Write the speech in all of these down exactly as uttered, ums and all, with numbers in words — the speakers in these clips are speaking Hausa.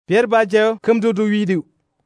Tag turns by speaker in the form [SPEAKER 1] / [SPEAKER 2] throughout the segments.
[SPEAKER 1] Pierre ba jew kumdu du widiu.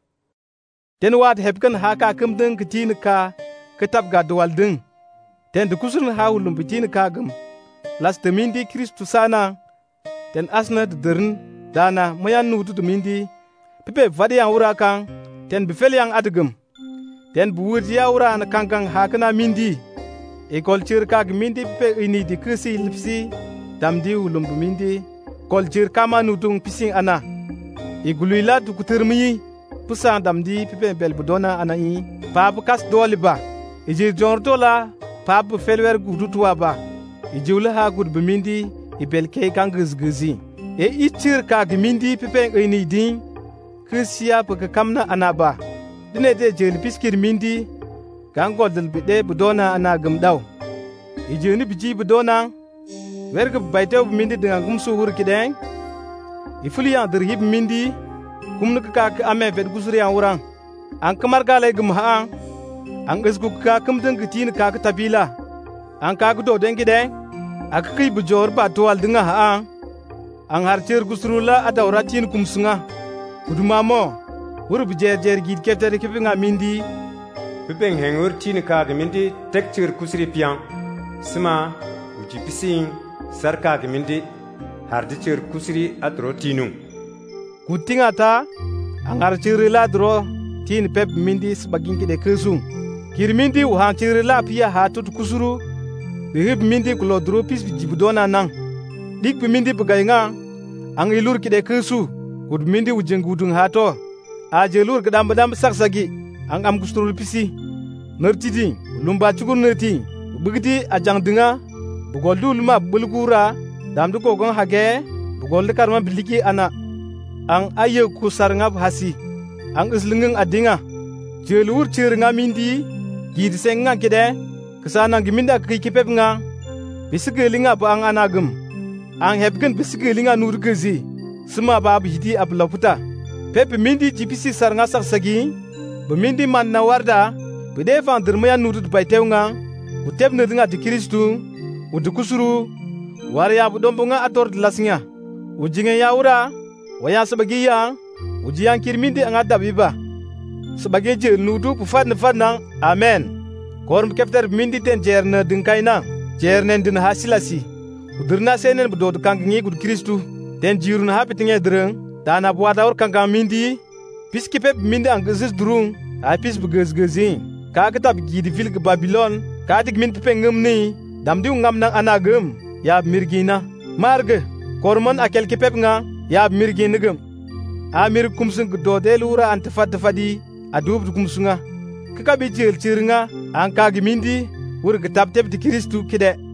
[SPEAKER 1] Den wat hebkan haka kumdun kitin ka kitab ga duwal dun. Den du kusun ha hulum bitin ka gum. Las de mindi Christu sana. Den asna de dern dana mayan nudu de mindi. Pipe vadi yang ura kang. Den befel yang adegum. Den buwurdi ya ura na kangkang hakana mindi. E kolchir ka mindi pipe ini di krisi lipsi. Damdi hulum mindi. Kolchir kama nudung pising ana. Iguluila du kutermi pusan damdi pipe bel budona anai pap kas doliba iji jortola pap felwer gudutuwa ba ijula ha gud bimindi ibel ke kangizgizi e ichir ka gimindi pipe ini din krisia paka kamna anaba dine de jeli piskir mindi gangol dal bide budona ana gumdaw iji ni biji budona werga baytew bimindi dengan gumsu hurkideng ifuli yang derhib mindi kumnu ka ka ame vet gusuri yang urang an kamar gale gum ha an gesgu ka kumdun gitin ka ka tabila an ka gudo den gide ak kai bujor ba towal dinga ha an harcer gusrula adawra tin kumsunga udumamo wur bujer jer gid keftere kepinga mindi
[SPEAKER 2] pipeng hengur tin ka ga mindi tektir kusri piang sima uji pising sarka ga mindi hardi cer kusri adro tinung
[SPEAKER 1] kutinga ta angar cirila dro tin pep mindi sebagin kide kesung kir mindi uhan cirila pia hatut kusuru rihib mindi kulo dro pis jibudona nang dik mindi begainga ang ilur kide kesu kud mindi ujeng gudung hato ajelur kedam bedam saksagi ang am kusturul pisi nertidi lumba cukur nerti begiti ajang denga bugoldu luma bulgura damdu kogon hage bugol karma biliki ana ang aye kusar ngab hasi ang islingeng adinga jelur cirnga mindi gid senga kide kesana giminda kikipep nga bisigelinga ba ang anagem ang hebgen bisigelinga nurgezi sema ba bihiti ablaputa pep mindi jipisi sarnga saksagi bemindi man na warda bede van dermaya nurut baitewnga utep nedinga di Kristu udukusuru warya budombonga ator lasnya ujinga yaura waya sebagai yang ujian kirmindi angada biba sebagai je nudu pufat nefat nang amen korm kefter mindi ten jerne dengkai nang jerne den hasilasi udurna senen bedod kangingi gud Kristu ten jirun hapitinge dreng dana buada or kangkang mindi piskipep mindi anggesis durung apis begezgezing ka kitab gidi fil ke Babylon ka dik min pengem ni damdi ngam nang anagem ya mirgina marge kormon akel kipep nga ya mirgina gem amir kumsung dode lura antfat fadi adub kumsunga kaka bi jel cirnga an ka gimindi wur kitab teb di Kristu kide